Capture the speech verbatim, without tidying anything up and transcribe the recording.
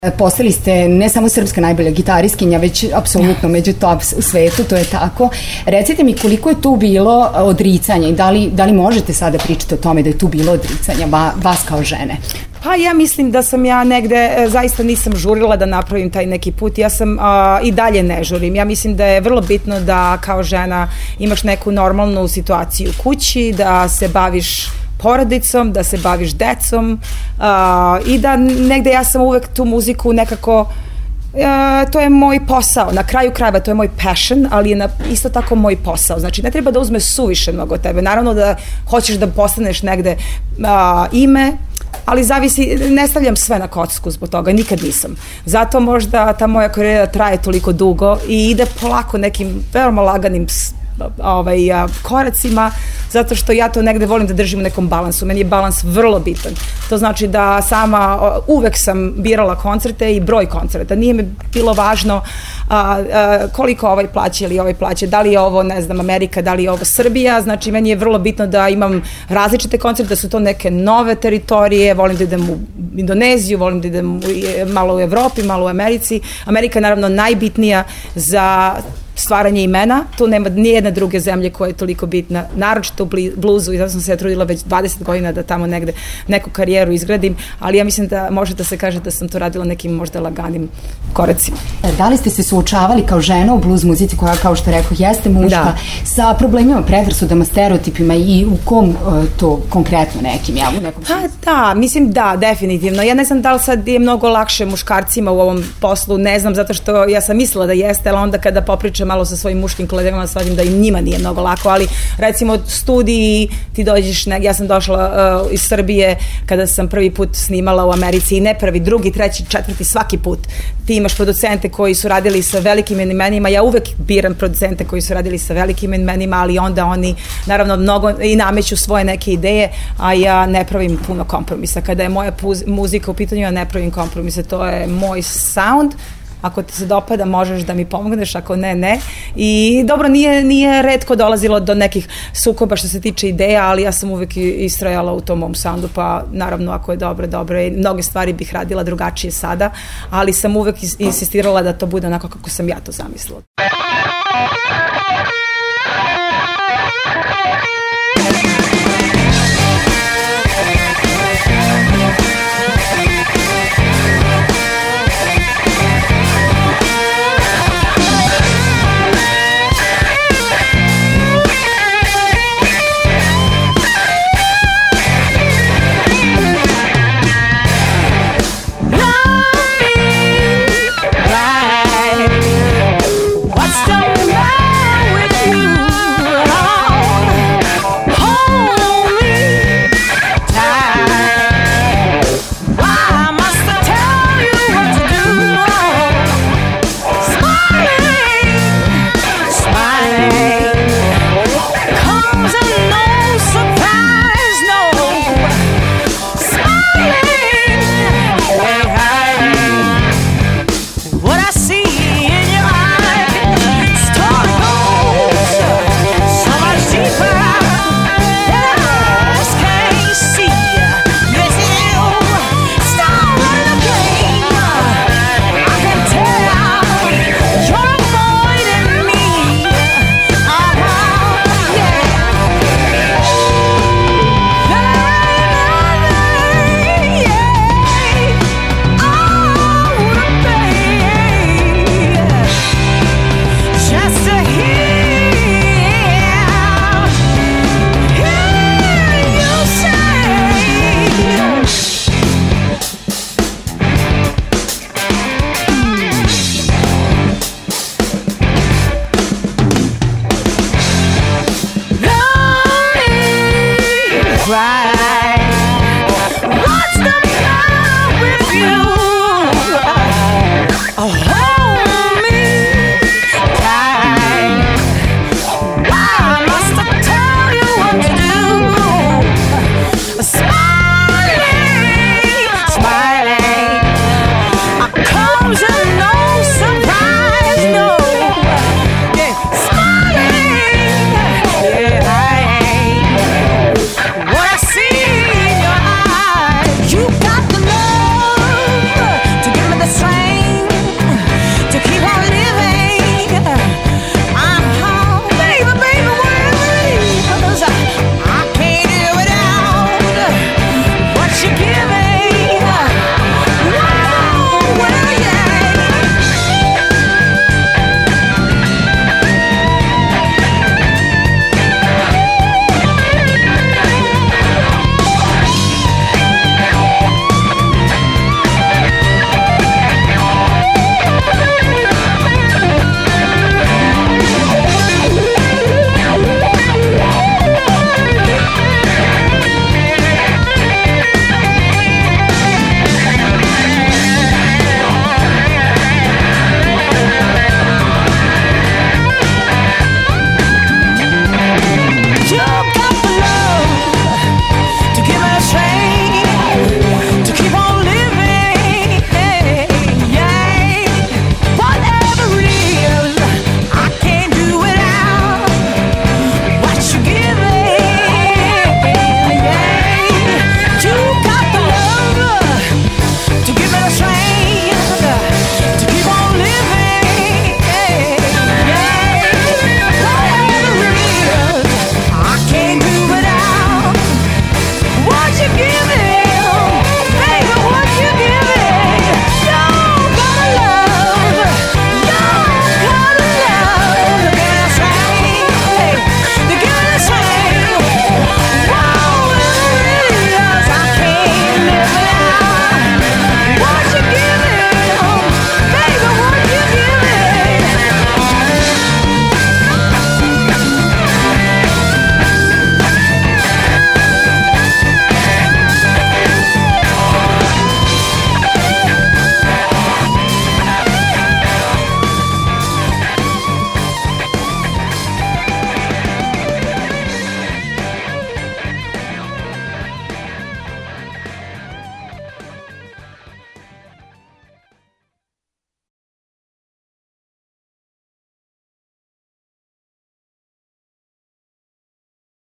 Postali ste ne samo srpska najbolja gitariskinja, već apsolutno među top u svetu, to je tako. Recite mi koliko je tu bilo odricanja i da li, da li možete sada pričati o tome da je tu bilo odricanja vas kao žene? Pa ja mislim da sam ja negde, zaista nisam žurila da napravim taj neki put, ja sam a, i dalje ne žurim. Ja mislim da je vrlo bitno da kao žena imaš neku normalnu situaciju u kući, da se baviš porodicom, da se baviš decom uh, i da negde ja sam uvek tu muziku nekako, uh, to je moj posao, na kraju krajeva to je moj passion, ali je na, isto tako moj posao, znači ne treba da uzme suviše mnogo od tebe, naravno da hoćeš da postaneš negde uh, ime, ali zavisi, ne stavljam sve na kocku zbog toga, nikad nisam. Zato možda ta moja karijera traje toliko dugo i ide polako nekim veoma laganim ovaj, koracima, zato što ja to negde volim da držim u nekom balansu. Meni je balans vrlo bitan. To znači da sama uvek sam birala koncerte i broj koncerta. Nije mi bilo važno a, a, koliko ovaj plaća ili ovaj plaća, da li je ovo, ne znam, Amerika, da li je ovo Srbija. Znači, meni je vrlo bitno da imam različite koncerte, da su to neke nove teritorije. Volim da idem u Indoneziju, volim da idem u, malo u Evropi, malo u Americi. Amerika je naravno najbitnija za stvaranje imena, tu nema nijedne druge zemlje koja je toliko bitna, naročito u bluzu, i zato sam se ja trudila već dvadeset godina da tamo negde neku karijeru izgradim, ali ja mislim da može da se kaže da sam to radila nekim možda laganim koracima. Da li ste se suočavali kao žena u bluz muzici koja, kao što rekao, jeste muška, da, sa problemima, predrasudama, stereotipima i u kom uh, to konkretno nekim, ja, u nekom pa da, mislim da, definitivno. Ja ne znam da li sad je mnogo lakše muškarcima u ovom poslu, ne znam, zato što ja sam mislila da jeste, ali onda kada popričam malo sa svojim muškim kolegama, shvatim da im njima nije mnogo lako, ali recimo studiji, ti dođeš, ne, ja sam došla uh, iz Srbije kada sam prvi put snimala u Americi i ne prvi, drugi, treći, četvrti, svaki put. Ti imaš producente koji su radili sa velikim imenima, ja uvek biram producente koji su radili sa velikim imenima, ali onda oni naravno mnogo i nameću svoje neke ideje, a ja ne pravim puno kompromisa. Kada je moja puz, muzika u pitanju, ja ne pravim kompromise, to je moj sound. Ako ti se dopada, možeš da mi pomogneš, ako ne, ne. I dobro, nije, nije retko dolazilo do nekih sukoba što se tiče ideja, ali ja sam uvek istrajala u tom mom soundu, pa naravno ako je dobro, dobro. I mnoge stvari bih radila drugačije sada, ali sam uvek insistirala da to bude onako kako sam ja to zamislila.